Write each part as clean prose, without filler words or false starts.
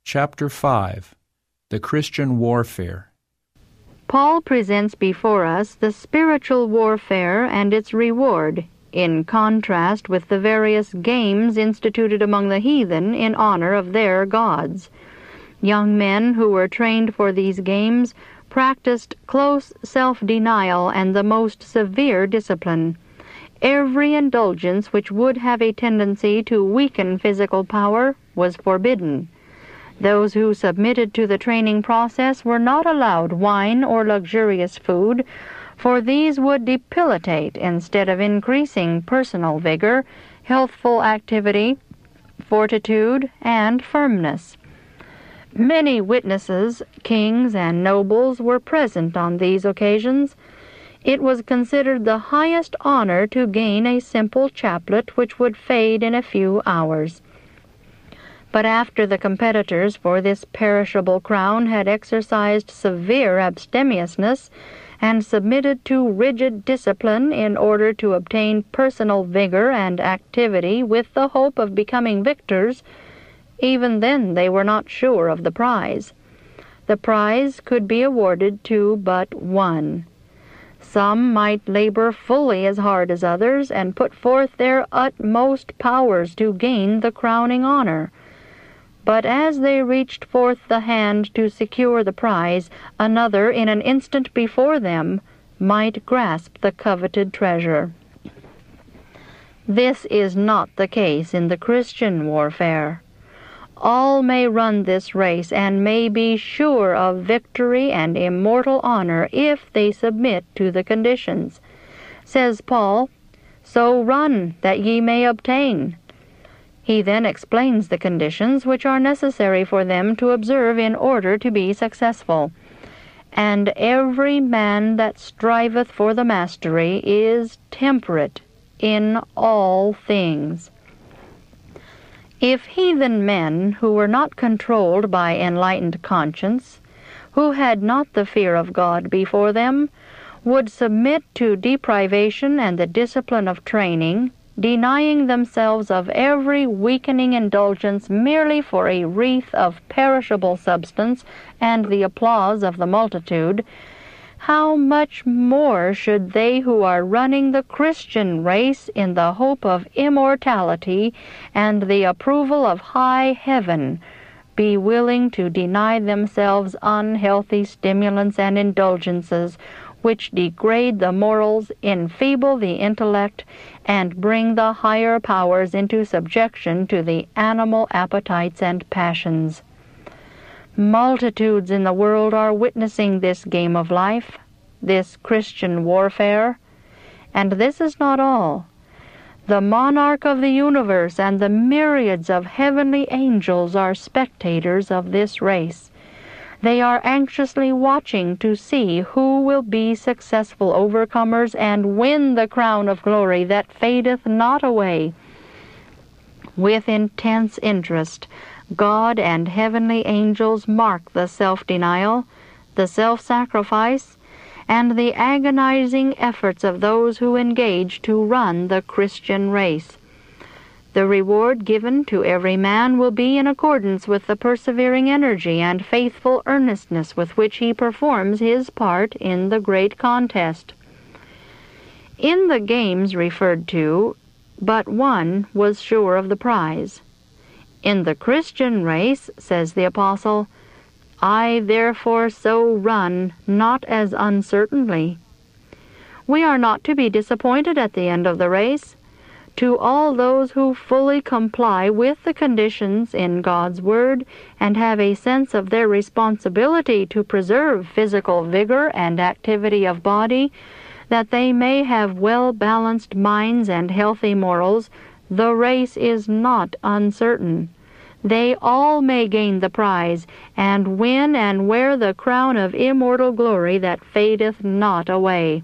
Chapter 5. The Christian Warfare. Paul presents before us the spiritual warfare and its reward, in contrast with the various games instituted among the heathen in honor of their gods. Young men who were trained for these games practiced close self-denial and the most severe discipline. Every indulgence which would have a tendency to weaken physical power was forbidden. Those who submitted to the training process were not allowed wine or luxurious food, for these would debilitate instead of increasing personal vigor, healthful activity, fortitude, and firmness. Many witnesses, kings and nobles, were present on these occasions. It was considered the highest honor to gain a simple chaplet which would fade in a few hours. But after the competitors for this perishable crown had exercised severe abstemiousness and submitted to rigid discipline in order to obtain personal vigor and activity with the hope of becoming victors, even then they were not sure of the prize. The prize could be awarded to but one. Some might labor fully as hard as others and put forth their utmost powers to gain the crowning honor. But as they reached forth the hand to secure the prize, another, in an instant before them, might grasp the coveted treasure. This is not the case in the Christian warfare. All may run this race and may be sure of victory and immortal honor if they submit to the conditions. Says Paul, "So run that ye may obtain." He then explains the conditions which are necessary for them to observe in order to be successful. "And every man that striveth for the mastery is temperate in all things." If heathen men who were not controlled by enlightened conscience, who had not the fear of God before them, would submit to deprivation and the discipline of training, denying themselves of every weakening indulgence merely for a wreath of perishable substance and the applause of the multitude, how much more should they who are running the Christian race in the hope of immortality and the approval of high heaven be willing to deny themselves unhealthy stimulants and indulgences which degrade the morals, enfeeble the intellect, and bring the higher powers into subjection to the animal appetites and passions. Multitudes in the world are witnessing this game of life, this Christian warfare, and this is not all. The monarch of the universe and the myriads of heavenly angels are spectators of this race. They are anxiously watching to see who will be successful overcomers and win the crown of glory that fadeth not away. With intense interest, God and heavenly angels mark the self-denial, the self-sacrifice, and the agonizing efforts of those who engage to run the Christian race. The reward given to every man will be in accordance with the persevering energy and faithful earnestness with which he performs his part in the great contest. In the games referred to, but one was sure of the prize. In the Christian race, says the Apostle, "I therefore so run, not as uncertainly." We are not to be disappointed at the end of the race. To all those who fully comply with the conditions in God's Word and have a sense of their responsibility to preserve physical vigor and activity of body, that they may have well-balanced minds and healthy morals, the race is not uncertain. They all may gain the prize, and win and wear the crown of immortal glory that fadeth not away.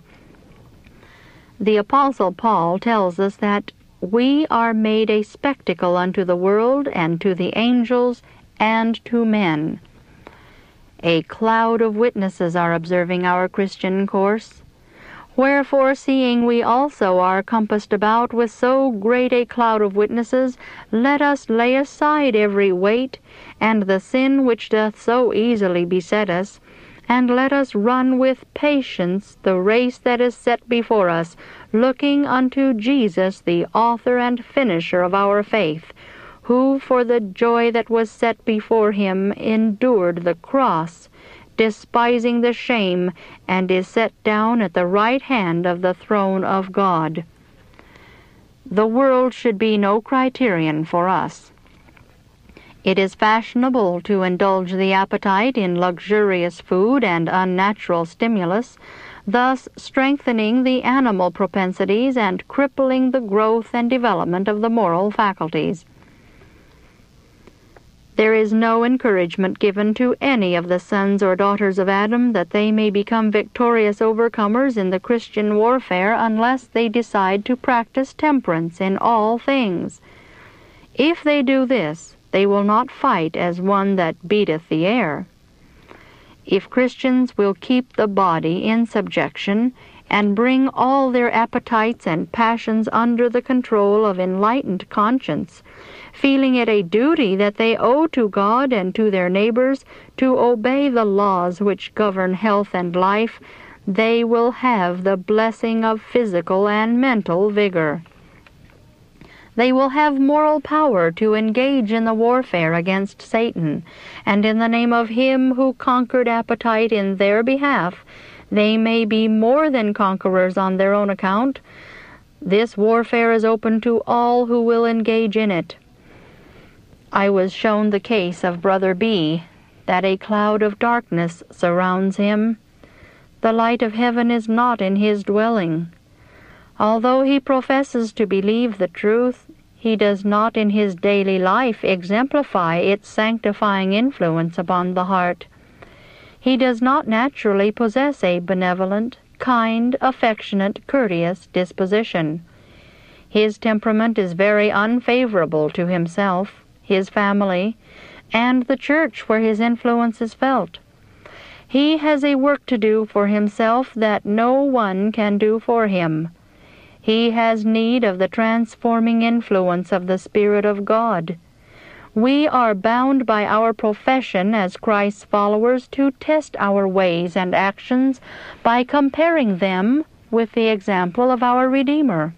The Apostle Paul tells us that we are made a spectacle unto the world and to the angels and to men. A cloud of witnesses are observing our Christian course. Wherefore, seeing we also are compassed about with so great a cloud of witnesses, let us lay aside every weight, and the sin which doth so easily beset us, and let us run with patience the race that is set before us, looking unto Jesus, the author and finisher of our faith, who for the joy that was set before him endured the cross, despising the shame, and is set down at the right hand of the throne of God. The world should be no criterion for us. It is fashionable to indulge the appetite in luxurious food and unnatural stimulus, thus strengthening the animal propensities and crippling the growth and development of the moral faculties. There is no encouragement given to any of the sons or daughters of Adam that they may become victorious overcomers in the Christian warfare unless they decide to practice temperance in all things. If they do this, they will not fight as one that beateth the air. If Christians will keep the body in subjection and bring all their appetites and passions under the control of enlightened conscience, feeling it a duty that they owe to God and to their neighbors to obey the laws which govern health and life, they will have the blessing of physical and mental vigor. They will have moral power to engage in the warfare against Satan, and in the name of him who conquered appetite in their behalf, they may be more than conquerors on their own account. This warfare is open to all who will engage in it. I was shown the case of Brother B, that a cloud of darkness surrounds him. The light of heaven is not in his dwelling. Although he professes to believe the truth, he does not in his daily life exemplify its sanctifying influence upon the heart. He does not naturally possess a benevolent, kind, affectionate, courteous disposition. His temperament is very unfavorable to himself, his family, and the church where his influence is felt. He has a work to do for himself that no one can do for him. He has need of the transforming influence of the Spirit of God. We are bound by our profession as Christ's followers to test our ways and actions by comparing them with the example of our Redeemer.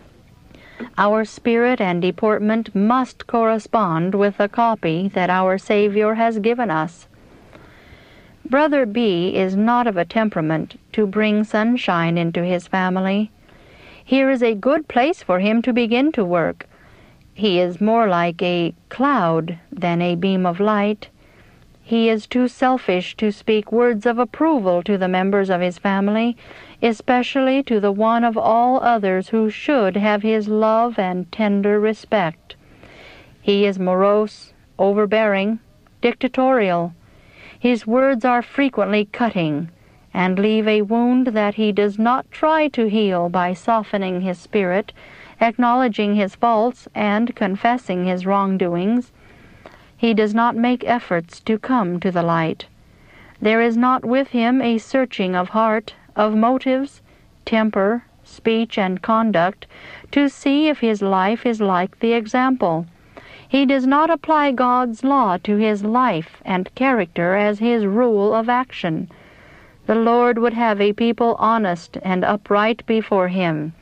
Our spirit and deportment must correspond with the copy that our Savior has given us. Brother B is not of a temperament to bring sunshine into his family. Here is a good place for him to begin to work. He is more like a cloud than a beam of light. He is too selfish to speak words of approval to the members of his family, especially to the one of all others who should have his love and tender respect. He is morose, overbearing, dictatorial. His words are frequently cutting, and leave a wound that he does not try to heal by softening his spirit, acknowledging his faults, and confessing his wrongdoings. He does not make efforts to come to the light. There is not with him a searching of heart, of motives, temper, speech, and conduct, to see if his life is like the example. He does not apply God's law to his life and character as his rule of action. The Lord would have a people honest and upright before him.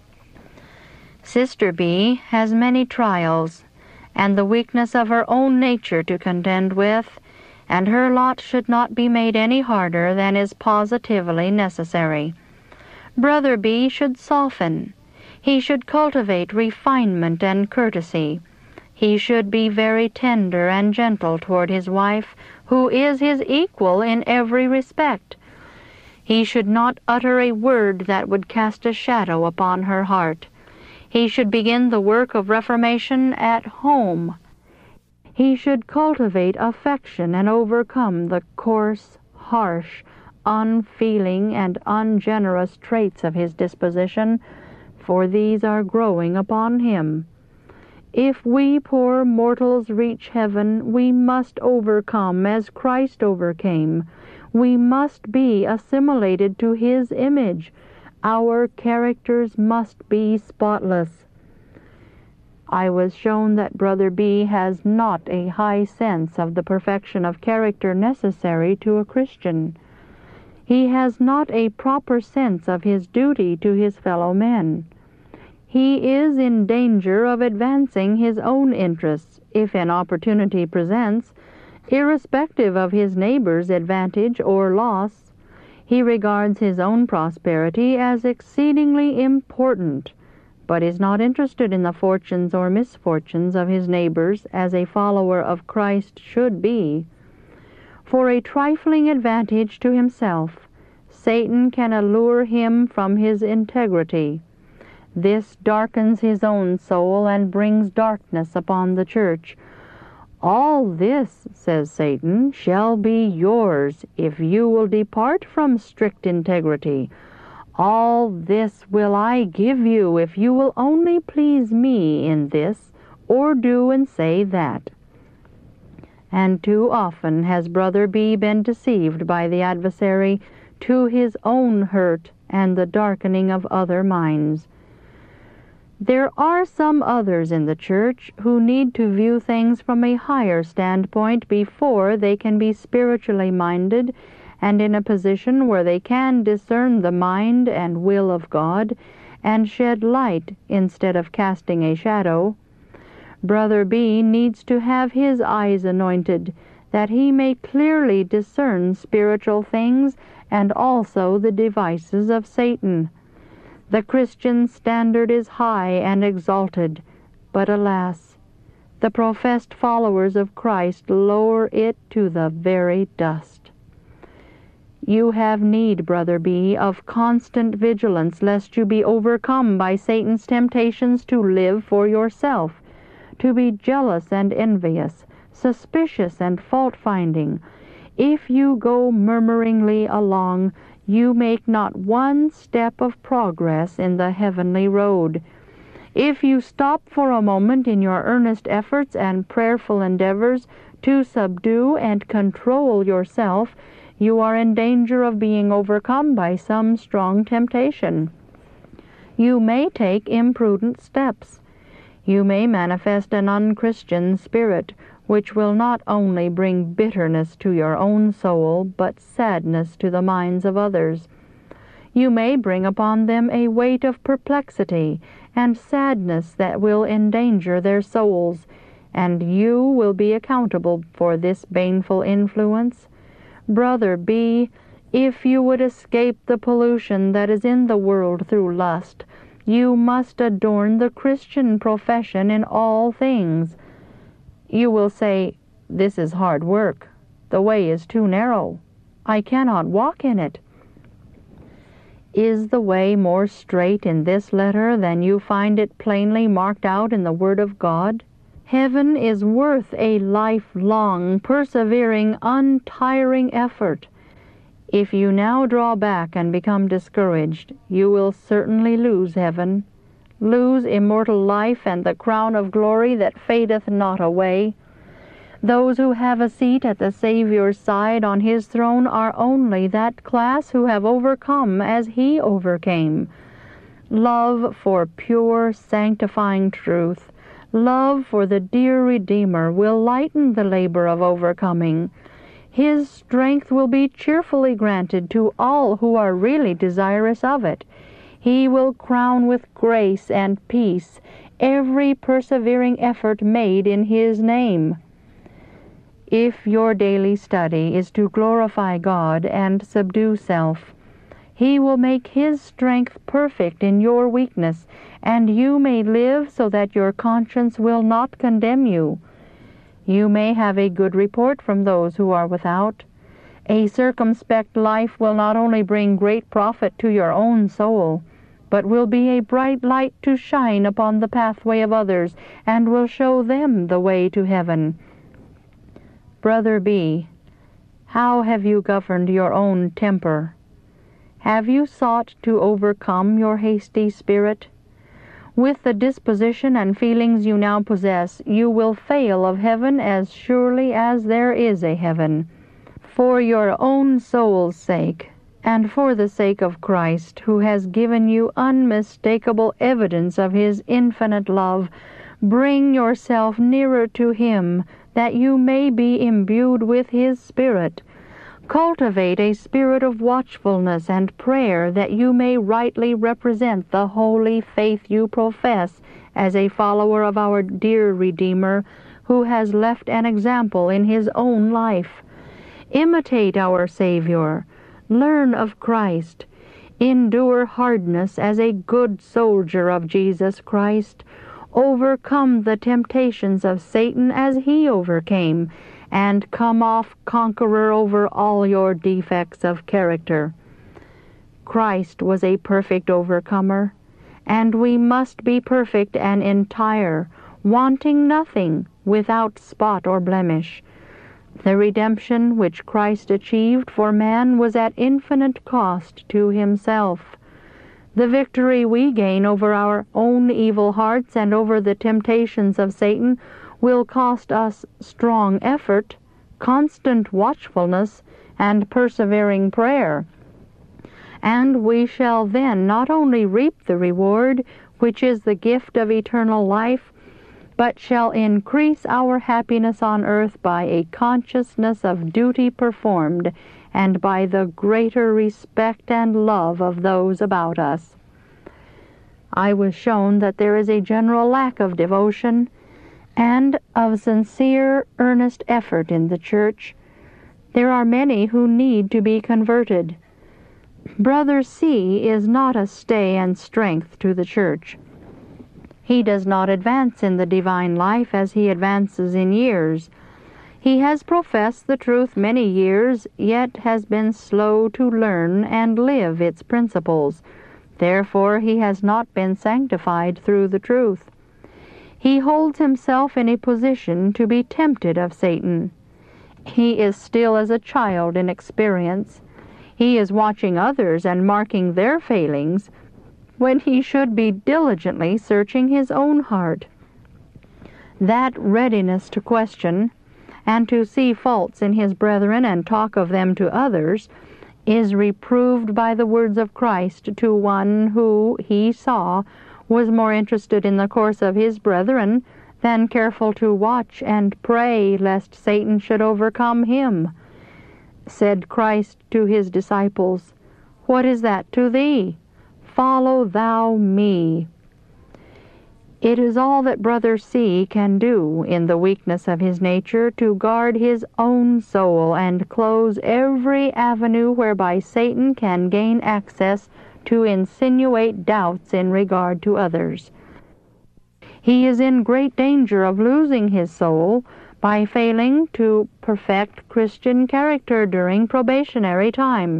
Sister B has many trials, and the weakness of her own nature to contend with, and her lot should not be made any harder than is positively necessary. Brother B should soften. He should cultivate refinement and courtesy. He should be very tender and gentle toward his wife, who is his equal in every respect. He should not utter a word that would cast a shadow upon her heart. He should begin the work of reformation at home. He should cultivate affection and overcome the coarse, harsh, unfeeling, and ungenerous traits of his disposition, for these are growing upon him. If we poor mortals reach heaven, we must overcome as Christ overcame. We must be assimilated to his image. Our characters must be spotless. I was shown that Brother B. has not a high sense of the perfection of character necessary to a Christian. He has not a proper sense of his duty to his fellow men. He is in danger of advancing his own interests, if an opportunity presents, irrespective of his neighbor's advantage or loss. He regards his own prosperity as exceedingly important, but is not interested in the fortunes or misfortunes of his neighbors as a follower of Christ should be. For a trifling advantage to himself, Satan can allure him from his integrity. This darkens his own soul and brings darkness upon the church. All this, says Satan, shall be yours if you will depart from strict integrity. All this will I give you if you will only please me in this, or do and say that. And too often has Brother B. been deceived by the adversary to his own hurt and the darkening of other minds. There are some others in the church who need to view things from a higher standpoint before they can be spiritually minded and in a position where they can discern the mind and will of God and shed light instead of casting a shadow. Brother B. needs to have his eyes anointed, that he may clearly discern spiritual things and also the devices of Satan. The Christian standard is high and exalted, but alas, the professed followers of Christ lower it to the very dust. You have need, Brother B., of constant vigilance lest you be overcome by Satan's temptations to live for yourself, to be jealous and envious, suspicious and fault-finding. If you go murmuringly along, you make not one step of progress in the heavenly road. If you stop for a moment in your earnest efforts and prayerful endeavors to subdue and control yourself, you are in danger of being overcome by some strong temptation. You may take imprudent steps. You may manifest an unchristian spirit, which will not only bring bitterness to your own soul, but sadness to the minds of others. You may bring upon them a weight of perplexity and sadness that will endanger their souls, and you will be accountable for this baneful influence. Brother B., if you would escape the pollution that is in the world through lust, you must adorn the Christian profession in all things. You will say, "This is hard work. The way is too narrow. I cannot walk in it." Is the way more straight in this letter than you find it plainly marked out in the Word of God? Heaven is worth a lifelong, persevering, untiring effort. If you now draw back and become discouraged, you will certainly lose heaven, lose immortal life and the crown of glory that fadeth not away. Those who have a seat at the Savior's side on his throne are only that class who have overcome as he overcame. Love for pure, sanctifying truth, love for the dear Redeemer will lighten the labor of overcoming. His strength will be cheerfully granted to all who are really desirous of it. He will crown with grace and peace every persevering effort made in his name. If your daily study is to glorify God and subdue self, he will make his strength perfect in your weakness, and you may live so that your conscience will not condemn you. You may have a good report from those who are without. A circumspect life will not only bring great profit to your own soul, but will be a bright light to shine upon the pathway of others, and will show them the way to heaven. Brother B., how have you governed your own temper? Have you sought to overcome your hasty spirit? With the disposition and feelings you now possess, you will fail of heaven as surely as there is a heaven. For your own soul's sake, and for the sake of Christ, who has given you unmistakable evidence of His infinite love, bring yourself nearer to Him, that you may be imbued with His Spirit. Cultivate a spirit of watchfulness and prayer, that you may rightly represent the holy faith you profess as a follower of our dear Redeemer, who has left an example in His own life. Imitate our Savior. Learn of Christ. Endure hardness as a good soldier of Jesus Christ. Overcome the temptations of Satan as He overcame, and come off conqueror over all your defects of character. Christ was a perfect overcomer, and we must be perfect and entire, wanting nothing, without spot or blemish. The redemption which Christ achieved for man was at infinite cost to Himself. The victory we gain over our own evil hearts and over the temptations of Satan will cost us strong effort, constant watchfulness, and persevering prayer. And we shall then not only reap the reward, which is the gift of eternal life, but shall increase our happiness on earth by a consciousness of duty performed, and by the greater respect and love of those about us. I was shown that there is a general lack of devotion and of sincere, earnest effort in the church. There are many who need to be converted. Brother C. is not a stay and strength to the church. He does not advance in the divine life as he advances in years. He has professed the truth many years, yet has been slow to learn and live its principles. Therefore he has not been sanctified through the truth. He holds himself in a position to be tempted of Satan. He is still as a child in experience. He is watching others and marking their failings, when he should be diligently searching his own heart. That readiness to question, and to see faults in his brethren and talk of them to others, is reproved by the words of Christ to one who, he saw, was more interested in the course of his brethren than careful to watch and pray lest Satan should overcome him. Said Christ to his disciples, "What is that to thee? Follow thou me." It is all that Brother C. can do in the weakness of his nature to guard his own soul and close every avenue whereby Satan can gain access to insinuate doubts in regard to others. He is in great danger of losing his soul by failing to perfect Christian character during probationary time.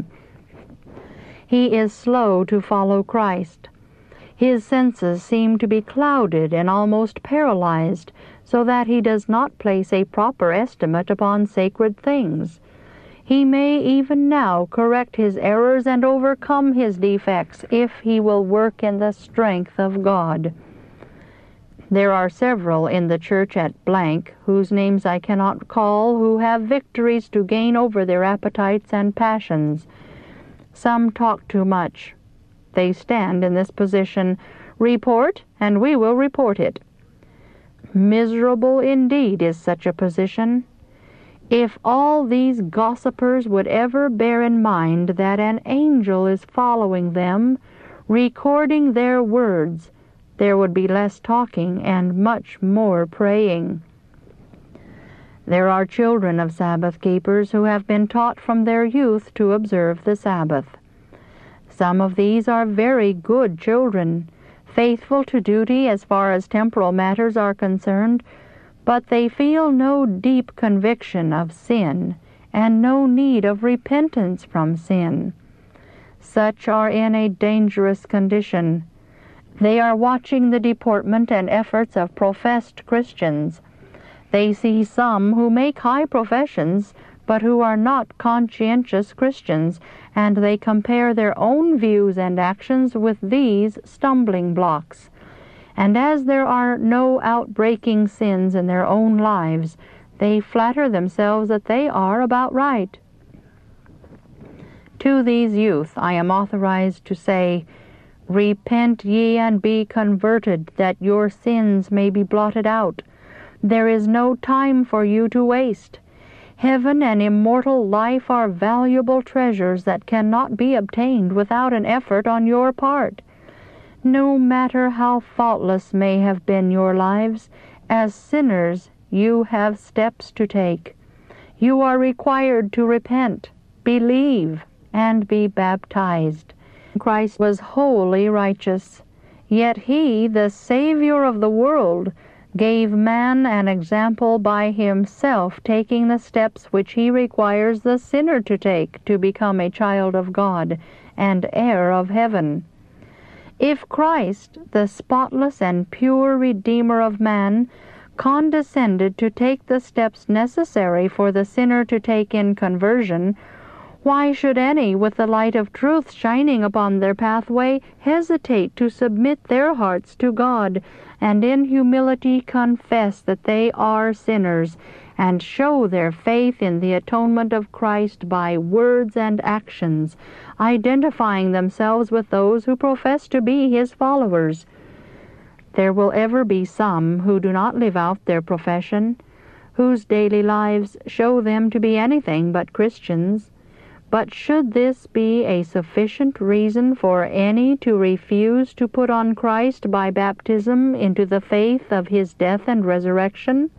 He is slow to follow Christ. His senses seem to be clouded and almost paralyzed, so that he does not place a proper estimate upon sacred things. He may even now correct his errors and overcome his defects if he will work in the strength of God. There are several in the church at blank, whose names I cannot call, who have victories to gain over their appetites and passions. Some talk too much. They stand in this position: report, and we will report it. Miserable indeed is such a position. If all these gossipers would ever bear in mind that an angel is following them, recording their words, there would be less talking and much more praying. There are children of Sabbath keepers who have been taught from their youth to observe the Sabbath. Some of these are very good children, faithful to duty as far as temporal matters are concerned, but they feel no deep conviction of sin and no need of repentance from sin. Such are in a dangerous condition. They are watching the deportment and efforts of professed Christians. They see some who make high professions, but who are not conscientious Christians, and they compare their own views and actions with these stumbling blocks. And as there are no outbreaking sins in their own lives, they flatter themselves that they are about right. To these youth I am authorized to say, Repent ye and be converted, that your sins may be blotted out. There is no time for you to waste. Heaven and immortal life are valuable treasures that cannot be obtained without an effort on your part. No matter how faultless may have been your lives, as sinners you have steps to take. You are required to repent, believe, and be baptized. Christ was wholly righteous, yet he, the Savior of the world, gave man an example by himself, taking the steps which he requires the sinner to take to become a child of God and heir of heaven. If Christ, the spotless and pure Redeemer of man, condescended to take the steps necessary for the sinner to take in conversion, why should any, with the light of truth shining upon their pathway, hesitate to submit their hearts to God, and in humility confess that they are sinners, and show their faith in the atonement of Christ by words and actions, identifying themselves with those who profess to be his followers? There will ever be some who do not live out their profession, whose daily lives show them to be anything but Christians. But should this be a sufficient reason for any to refuse to put on Christ by baptism into the faith of his death and resurrection?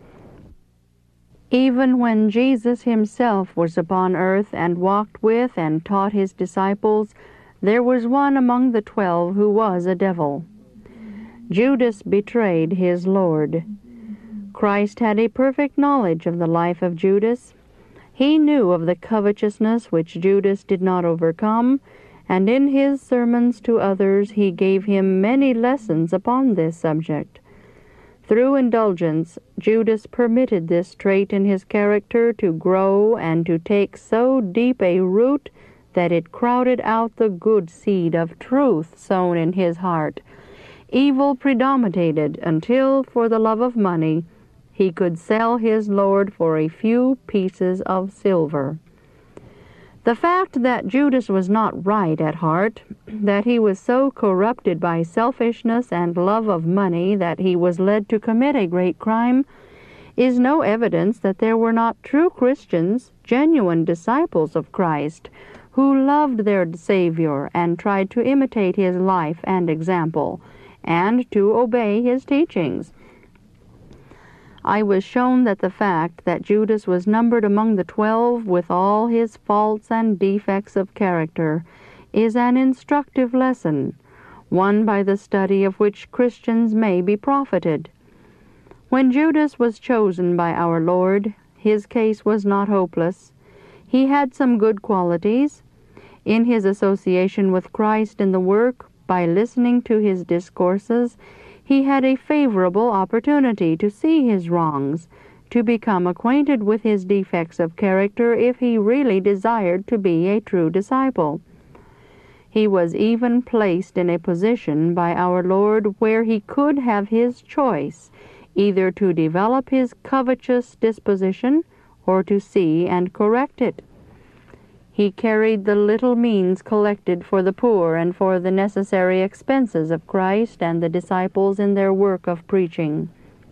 Even when Jesus himself was upon earth and walked with and taught his disciples, there was one among the 12 who was a devil. Judas betrayed his Lord. Christ had a perfect knowledge of the life of Judas. He knew of the covetousness which Judas did not overcome, and in his sermons to others he gave him many lessons upon this subject. Through indulgence, Judas permitted this trait in his character to grow and to take so deep a root that it crowded out the good seed of truth sown in his heart. Evil predominated until, for the love of money, he could sell his Lord for a few pieces of silver. The fact that Judas was not right at heart, that he was so corrupted by selfishness and love of money that he was led to commit a great crime, is no evidence that there were not true Christians, genuine disciples of Christ, who loved their Savior and tried to imitate his life and example, and to obey his teachings. I was shown that the fact that Judas was numbered among the 12 with all his faults and defects of character is an instructive lesson, one by the study of which Christians may be profited. When Judas was chosen by our Lord, his case was not hopeless. He had some good qualities. In his association with Christ in the work, by listening to his discourses, he had a favorable opportunity to see his wrongs, to become acquainted with his defects of character if he really desired to be a true disciple. He was even placed in a position by our Lord where he could have his choice, either to develop his covetous disposition or to see and correct it. He carried the little means collected for the poor and for the necessary expenses of Christ and the disciples in their work of preaching.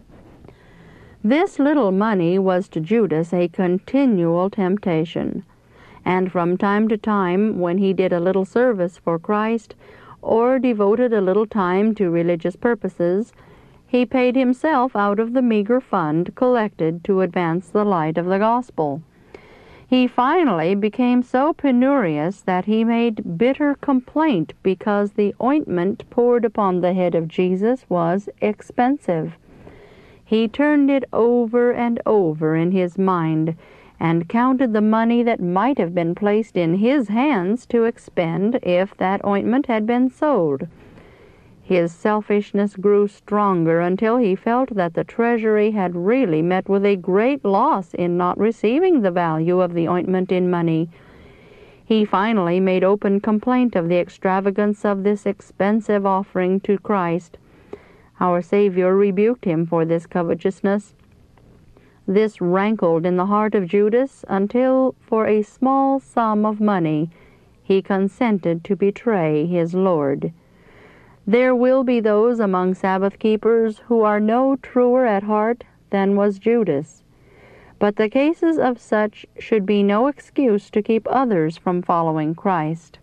This little money was to Judas a continual temptation, and from time to time, when he did a little service for Christ, or devoted a little time to religious purposes, he paid himself out of the meager fund collected to advance the light of the gospel. He finally became so penurious that he made bitter complaint because the ointment poured upon the head of Jesus was expensive. He turned it over and over in his mind, and counted the money that might have been placed in his hands to expend if that ointment had been sold. His selfishness grew stronger until he felt that the treasury had really met with a great loss in not receiving the value of the ointment in money. He finally made open complaint of the extravagance of this expensive offering to Christ. Our Savior rebuked him for this covetousness. This rankled in the heart of Judas until, for a small sum of money, he consented to betray his Lord. There will be those among Sabbath keepers who are no truer at heart than was Judas, but the cases of such should be no excuse to keep others from following Christ.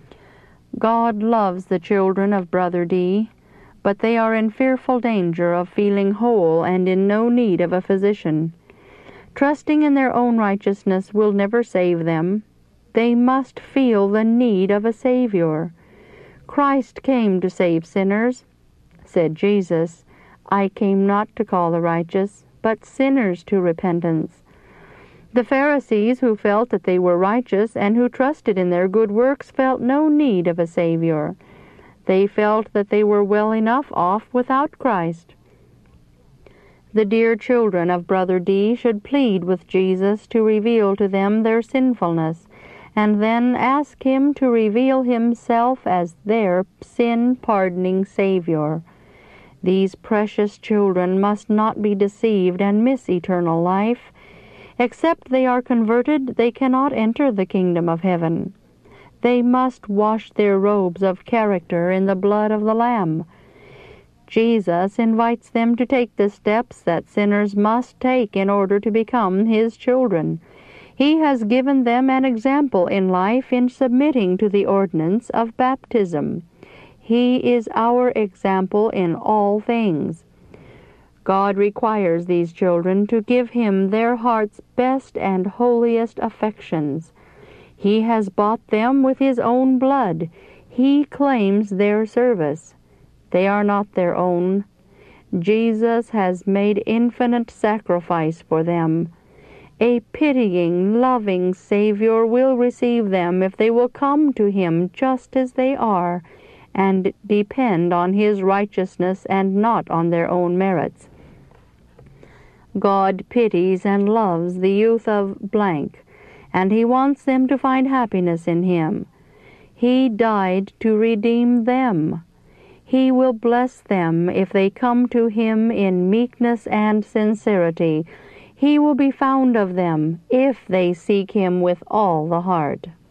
God loves the children of Brother D., but they are in fearful danger of feeling whole and in no need of a physician. Trusting in their own righteousness will never save them. They must feel the need of a Savior. Christ came to save sinners. Said Jesus, "I came not to call the righteous, but sinners to repentance." The Pharisees, who felt that they were righteous and who trusted in their good works, felt no need of a Savior. They felt that they were well enough off without Christ. The dear children of Brother D. should plead with Jesus to reveal to them their sinfulness, and then ask him to reveal himself as their sin-pardoning Savior. These precious children must not be deceived and miss eternal life. Except they are converted, they cannot enter the kingdom of heaven. They must wash their robes of character in the blood of the Lamb. Jesus invites them to take the steps that sinners must take in order to become his children. He has given them an example in life in submitting to the ordinance of baptism. He is our example in all things. God requires these children to give him their heart's best and holiest affections. He has bought them with his own blood. He claims their service. They are not their own. Jesus has made infinite sacrifice for them. A pitying, loving Savior will receive them if they will come to him just as they are and depend on his righteousness and not on their own merits. God pities and loves the youth of blank, and he wants them to find happiness in him. He died to redeem them. He will bless them if they come to him in meekness and sincerity. He will be found of them if they seek him with all the heart.